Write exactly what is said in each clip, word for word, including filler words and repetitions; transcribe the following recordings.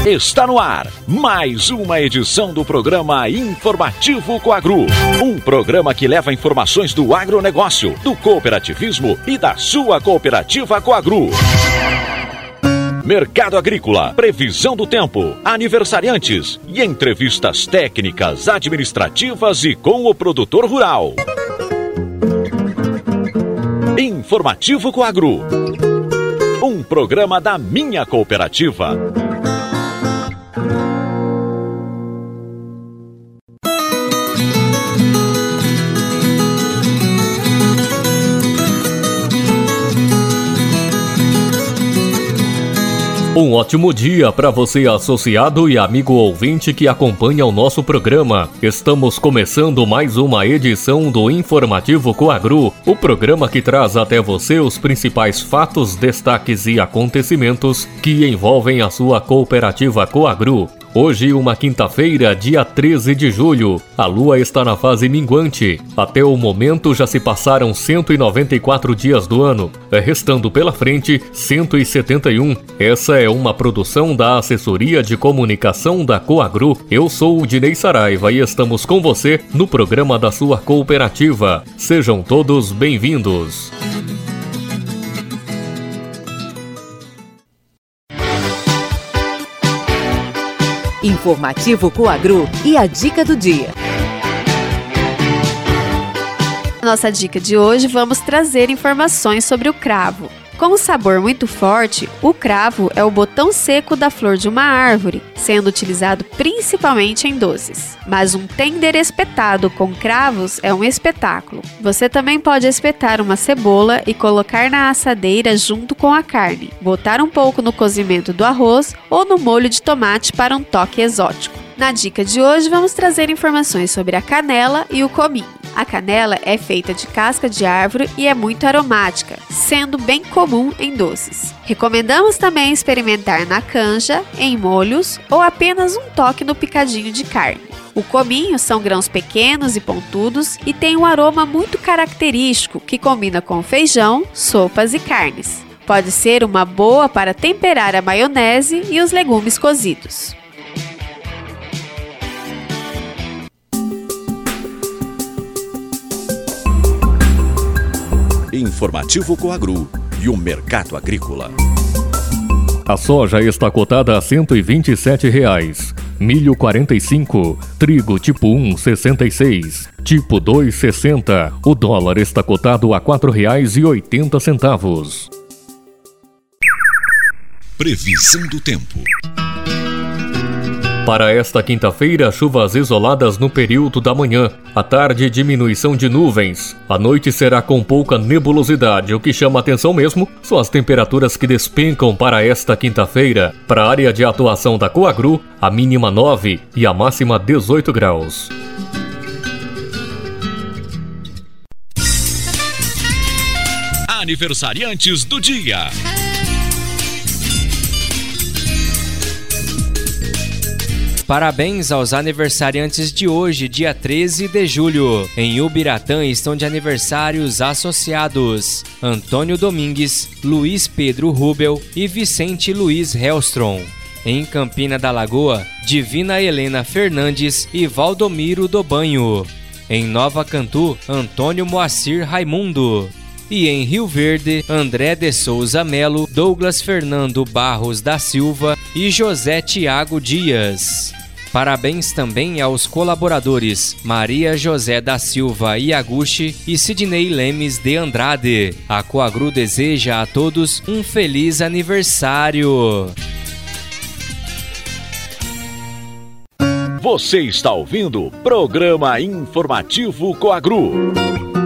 Está no ar mais uma edição do programa Informativo Coagro. Um programa que leva informações do agronegócio, do cooperativismo e da sua cooperativa Coagro. Mercado agrícola, previsão do tempo, aniversariantes e entrevistas técnicas, administrativas e com o produtor rural. Informativo Coagro. Um programa da minha cooperativa. Um ótimo dia para você, associado e amigo ouvinte que acompanha o nosso programa. Estamos começando mais uma edição do Informativo Coagro, o programa que traz até você os principais fatos, destaques e acontecimentos que envolvem a sua cooperativa Coagro. Hoje, uma quinta-feira, dia treze de julho. A lua está na fase minguante. Até o momento já se passaram cento e noventa e quatro dias do ano, restando pela frente cento e setenta e um. Essa é uma produção da Assessoria de Comunicação da Coagro. Eu sou o Dinei Saraiva e estamos com você no programa da sua cooperativa. Sejam todos bem-vindos. Informativo Coagro e a dica do dia. Nossa dica de hoje, vamos trazer informações sobre o cravo. Com um sabor muito forte, o cravo é o botão seco da flor de uma árvore, sendo utilizado principalmente em doces. Mas um tender espetado com cravos é um espetáculo. Você também pode espetar uma cebola e colocar na assadeira junto com a carne, botar um pouco no cozimento do arroz ou no molho de tomate para um toque exótico. Na dica de hoje, vamos trazer informações sobre a canela e o cominho. A canela é feita de casca de árvore e é muito aromática, sendo bem comum em doces. Recomendamos também experimentar na canja, em molhos ou apenas um toque no picadinho de carne. O cominho são grãos pequenos e pontudos e tem um aroma muito característico que combina com feijão, sopas e carnes. Pode ser uma boa para temperar a maionese e os legumes cozidos. Informativo Coagro e o mercado agrícola. A soja está cotada a cento e vinte e sete reais, milho quarenta e cinco, trigo tipo um sessenta e seis, tipo dois sessenta. O dólar está cotado a quatro reais e oitenta centavos. Previsão do tempo. Para esta quinta-feira, chuvas isoladas no período da manhã. À tarde, diminuição de nuvens. A noite será com pouca nebulosidade. O que chama atenção mesmo são as temperaturas que despencam para esta quinta-feira. Para a área de atuação da Coagro, a mínima nove e a máxima dezoito graus. Aniversariantes do dia. Parabéns aos aniversariantes de hoje, dia treze de julho. Em Ubiratã estão de aniversários associados Antônio Domingues, Luiz Pedro Rubel e Vicente Luiz Hellstrom. Em Campina da Lagoa, Divina Helena Fernandes e Valdomiro Dobanho. Em Nova Cantu, Antônio Moacir Raimundo. E em Rio Verde, André de Souza Melo, Douglas Fernando Barros da Silva e José Tiago Dias. Parabéns também aos colaboradores Maria José da Silva Iaguchi e Sidney Lemes de Andrade. A Coagro deseja a todos um feliz aniversário. Você está ouvindo o programa Informativo Coagro.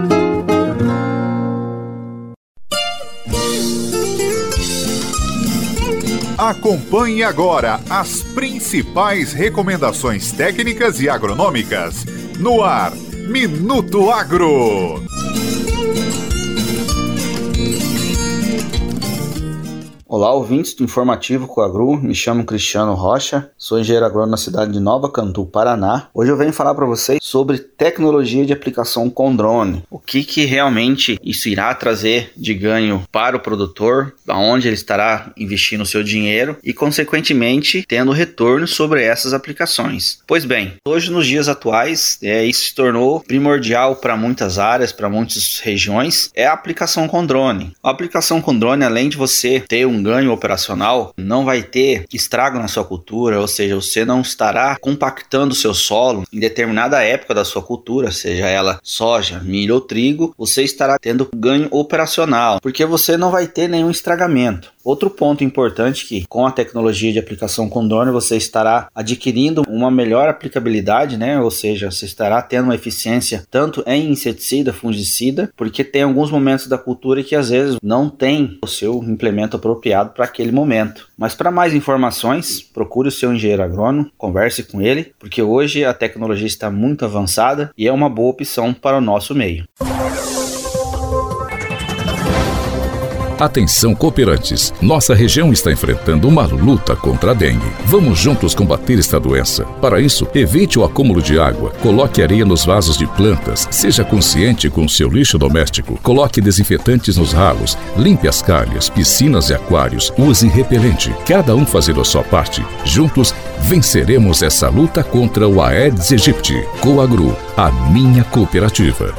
Acompanhe agora as principais recomendações técnicas e agronômicas no ar, Minuto Agro. Olá, ouvintes do Informativo Coagru, me chamo Cristiano Rocha, sou engenheiro agrônomo na cidade de Nova Cantu, Paraná. Hoje eu venho falar para vocês sobre tecnologia de aplicação com drone. O que, que realmente isso irá trazer de ganho para o produtor, aonde ele estará investindo o seu dinheiro e, consequentemente, tendo retorno sobre essas aplicações. Pois bem, hoje nos dias atuais, é, isso se tornou primordial para muitas áreas, para muitas regiões, é a aplicação com drone. A aplicação com drone, além de você ter um ganho operacional, não vai ter estrago na sua cultura, ou seja, você não estará compactando o seu solo em determinada época da sua cultura, seja ela soja, milho ou trigo, você estará tendo ganho operacional, porque você não vai ter nenhum estragamento. Outro ponto importante é que com a tecnologia de aplicação com drone você estará adquirindo uma melhor aplicabilidade, né? Ou seja, você estará tendo uma eficiência tanto em inseticida, fungicida, porque tem alguns momentos da cultura que às vezes não tem o seu implemento apropriado para aquele momento. Mas para mais informações, procure o seu engenheiro agrônomo, converse com ele, porque hoje a tecnologia está muito avançada e é uma boa opção para o nosso meio. Atenção, cooperantes! Nossa região está enfrentando uma luta contra a dengue. Vamos juntos combater esta doença. Para isso, evite o acúmulo de água, coloque areia nos vasos de plantas, seja consciente com o seu lixo doméstico, coloque desinfetantes nos ralos, limpe as calhas, piscinas e aquários, use repelente. Cada um fazendo a sua parte. Juntos, venceremos essa luta contra o Aedes aegypti. Coagru, a minha cooperativa.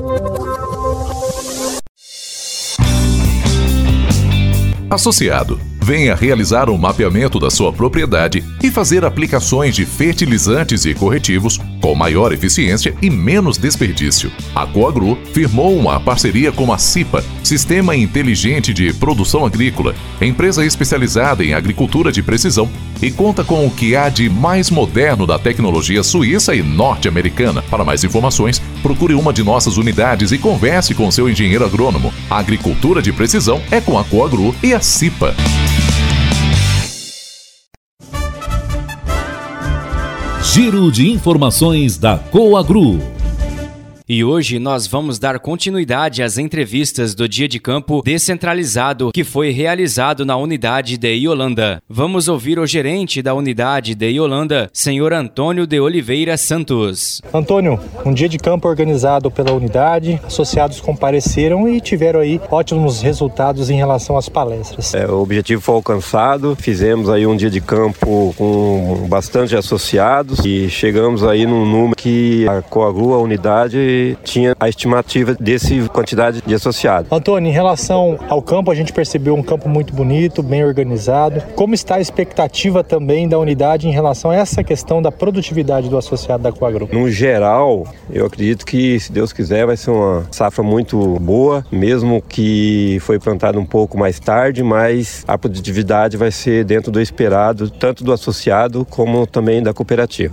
Associado, venha realizar um mapeamento da sua propriedade e fazer aplicações de fertilizantes e corretivos com maior eficiência e menos desperdício. A Coagru firmou uma parceria com a CIPA, Sistema Inteligente de Produção Agrícola, empresa especializada em agricultura de precisão, e conta com o que há de mais moderno da tecnologia suíça e norte-americana. Para mais informações, procure uma de nossas unidades e converse com seu engenheiro agrônomo. A agricultura de precisão é com a Coagru e a CIPA. Giro de informações da Coagru. E hoje nós vamos dar continuidade às entrevistas do Dia de Campo Descentralizado que foi realizado na unidade de Iolanda. Vamos ouvir o gerente da unidade de Iolanda, senhor Antônio de Oliveira Santos. Antônio, um dia de campo organizado pela unidade, associados compareceram e tiveram aí ótimos resultados em relação às palestras. É, o objetivo foi alcançado, fizemos aí um dia de campo com bastante associados e chegamos aí num número que a Coagru, a unidade, tinha a estimativa desse quantidade de associados. Antônio, em relação ao campo, a gente percebeu um campo muito bonito, bem organizado. Como está a expectativa também da unidade em relação a essa questão da produtividade do associado da Coagru? No geral, eu acredito que, se Deus quiser, vai ser uma safra muito boa, mesmo que foi plantado um pouco mais tarde, mas a produtividade vai ser dentro do esperado, tanto do associado como também da cooperativa.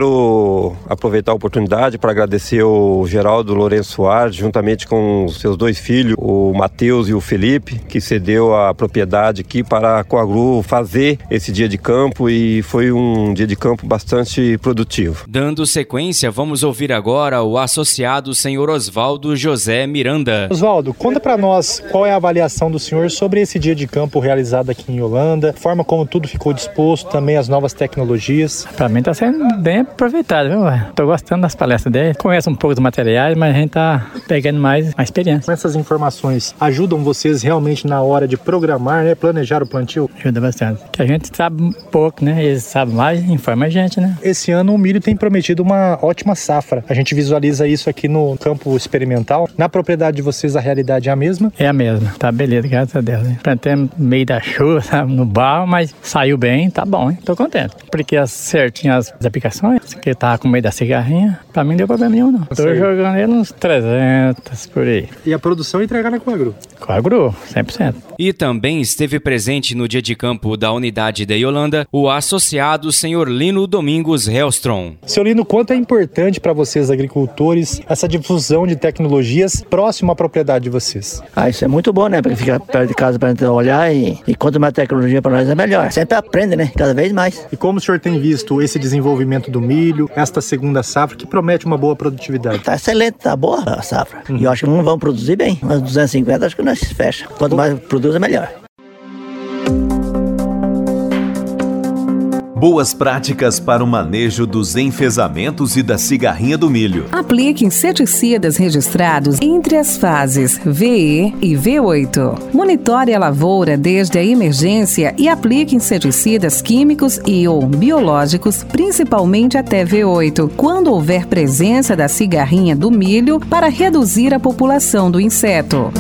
Quero aproveitar a oportunidade para agradecer o Geraldo Lourenço Soares, juntamente com os seus dois filhos, o Matheus e o Felipe, que cedeu a propriedade aqui para a Coagru fazer esse dia de campo, e foi um dia de campo bastante produtivo. Dando sequência, vamos ouvir agora o associado senhor Oswaldo José Miranda. Oswaldo, conta para nós qual é a avaliação do senhor sobre esse dia de campo realizado aqui em Iolanda, a forma como tudo ficou disposto, também as novas tecnologias. Para mim está sendo bem aproveitado, viu? Estou gostando das palestras dele, conheço um pouco do materiais, mas a gente tá pegando mais a experiência. Essas informações ajudam vocês realmente na hora de programar, né, planejar o plantio? Ajuda bastante. Que a gente sabe pouco, né? Eles sabem mais, informa a gente, né? Esse ano o milho tem prometido uma ótima safra. A gente visualiza isso aqui no campo experimental. Na propriedade de vocês a realidade é a mesma? É a mesma. Tá beleza, graças a Deus. Né? Plantei no meio da chuva, sabe, no barro, mas saiu bem, tá bom, hein? Tô contente. Porque as certinhas as aplicações, que tava com meio da cigarrinha, pra mim não deu problema nenhum, não. Tô jogando ele uns trezentos por aí. E a produção entregar na Coagru? Coagru, cem por cento. E também esteve presente no dia de campo da unidade de Iolanda o associado senhor Lino Domingos Hellstrom. Seu Lino, quanto é importante para vocês, agricultores, essa difusão de tecnologias próximo à propriedade de vocês? Ah, isso é muito bom, né? Porque fica perto de casa para a gente olhar e, e quanto mais tecnologia para nós é melhor. Sempre aprende, né? Cada vez mais. E como o senhor tem visto esse desenvolvimento do milho, esta segunda safra, que promete uma boa produtividade? Tá excelente, tá boa a safra. Uhum. E eu acho que não vão produzir bem. Mas duzentos e cinquenta acho que nós fecha. Quanto mais produz é melhor. Boas práticas para o manejo dos enfesamentos e da cigarrinha do milho. Aplique inseticidas registrados entre as fases V E e V oito. Monitore a lavoura desde a emergência e aplique inseticidas químicos e ou biológicos, principalmente até V oito, quando houver presença da cigarrinha do milho, para reduzir a população do inseto.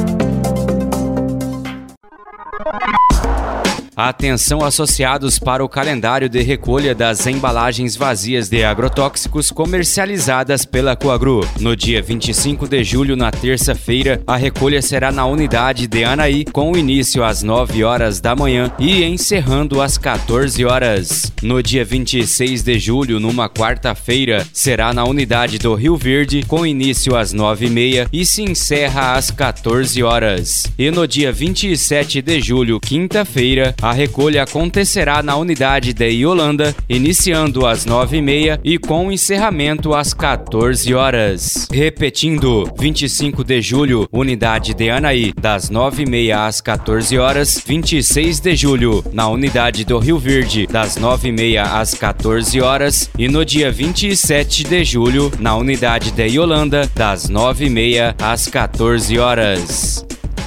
Atenção, associados, para o calendário de recolha das embalagens vazias de agrotóxicos comercializadas pela Coagro. No dia vinte e cinco de julho, na terça-feira, a recolha será na unidade de Anaí, com início às nove horas da manhã e encerrando às quatorze horas. No dia vinte e seis de julho, numa quarta-feira, será na unidade do Rio Verde, com início às nove e meia e se encerra às quatorze horas. E no dia vinte e sete de julho, quinta-feira, a recolha acontecerá na unidade de Iolanda, iniciando às nove e meia e com encerramento às quatorze horas. Repetindo, vinte e cinco de julho, unidade de Anaí, das nove e meia às quatorze horas. vinte e seis de julho, na unidade do Rio Verde, das nove e meia às quatorze horas. E no dia vinte e sete de julho, na unidade de Iolanda, das nove e meia às quatorze horas.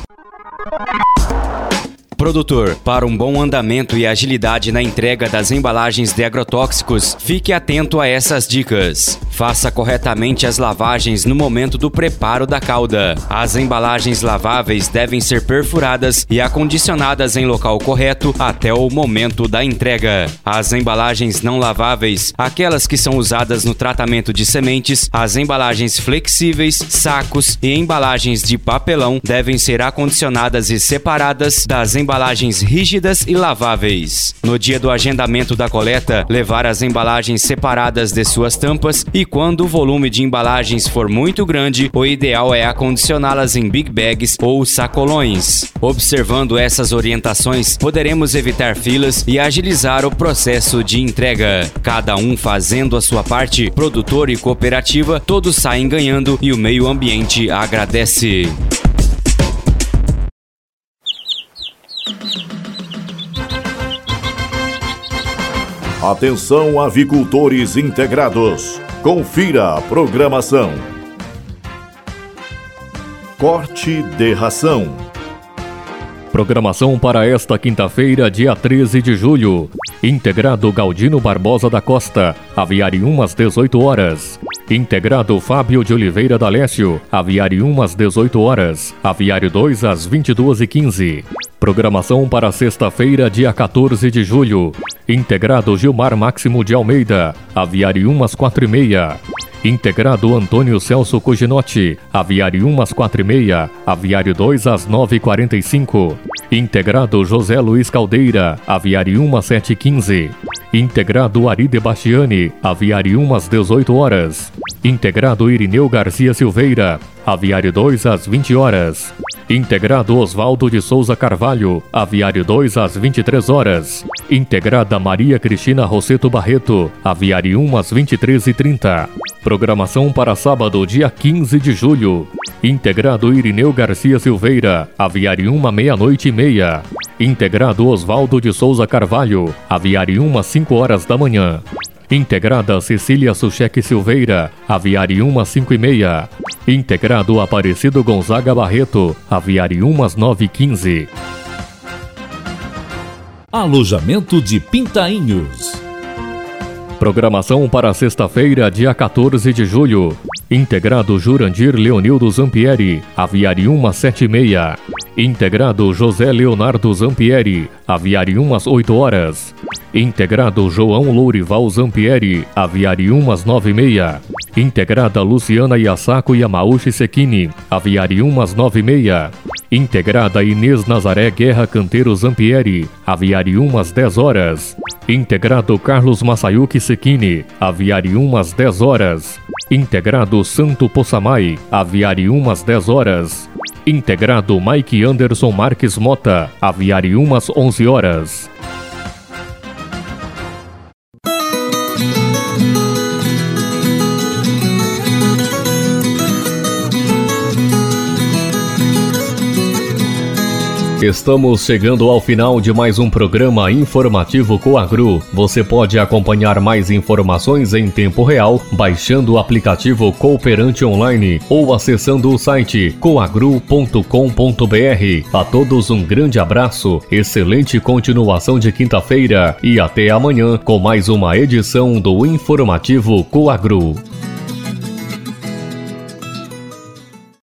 Produtor, para um bom andamento e agilidade na entrega das embalagens de agrotóxicos, fique atento a essas dicas. Faça corretamente as lavagens no momento do preparo da calda. As embalagens laváveis devem ser perfuradas e acondicionadas em local correto até o momento da entrega. As embalagens não laváveis, aquelas que são usadas no tratamento de sementes, as embalagens flexíveis, sacos e embalagens de papelão devem ser acondicionadas e separadas das embalagens embalagens rígidas e laváveis. No dia do agendamento da coleta, levar as embalagens separadas de suas tampas e quando o volume de embalagens for muito grande, o ideal é acondicioná-las em big bags ou sacolões. Observando essas orientações, poderemos evitar filas e agilizar o processo de entrega. Cada um fazendo a sua parte, produtor e cooperativa, todos saem ganhando e o meio ambiente agradece. Atenção, avicultores integrados. Confira a programação. Corte de ração. Programação para esta quinta-feira, dia treze de julho. Integrado Galdino Barbosa da Costa, aviário um às dezoito horas. Integrado Fábio de Oliveira D'Alessio, aviário um às dezoito horas. Aviário dois às vinte e duas e quinze. Programação para sexta-feira, dia quatorze de julho. Integrado Gilmar Máximo de Almeida, aviário um às quatro e meia. Integrado Antônio Celso Cuginotti, aviário um às quatro e meia, aviário dois às nove e quarenta e cinco. Integrado José Luiz Caldeira, aviário um às sete e quinze. Integrado Aride Bastiani, aviário um às dezoito horas. Integrado Irineu Garcia Silveira, aviário dois às vinte horas. Integrado Osvaldo de Souza Carvalho, aviário dois às vinte e três horas. Integrada Maria Cristina Rosseto Barreto, aviário um às vinte e três e trinta. Programação para sábado, dia quinze de julho. Integrado Irineu Garcia Silveira, aviário um à meia-noite e meia. Integrado Osvaldo de Souza Carvalho, aviário um às cinco horas da manhã. Integrada Cecília Sucheque Silveira, aviário um às cinco e meia. Integrado Aparecido Gonzaga Barreto, aviário um às nove e quinze. Alojamento de Pintainhos. Programação para sexta-feira, dia quatorze de julho. Integrado Jurandir Leonildo Zampieri, aviário um às sete e meia. Integrado José Leonardo Zampieri, aviário um às oito horas. Integrado João Lourival Zampieri, aviário um às nove e meia. Integrada Luciana Yasako Yamauchi Sekini, aviário um às nove e meia. Integrada Inês Nazaré Guerra Canteiro Zampieri, aviário um às dez horas. Integrado Carlos Masayuki Sekini, aviário um às dez horas. Integrado Santo Possamay, aviário um às dez horas. Integrado Mike Anderson Marques Mota, aviário um às onze horas. Estamos chegando ao final de mais um programa informativo Coagro. Você pode acompanhar mais informações em tempo real baixando o aplicativo Cooperante Online ou acessando o site coagro ponto com ponto br. A todos um grande abraço, excelente continuação de quinta-feira e até amanhã com mais uma edição do Informativo Coagro.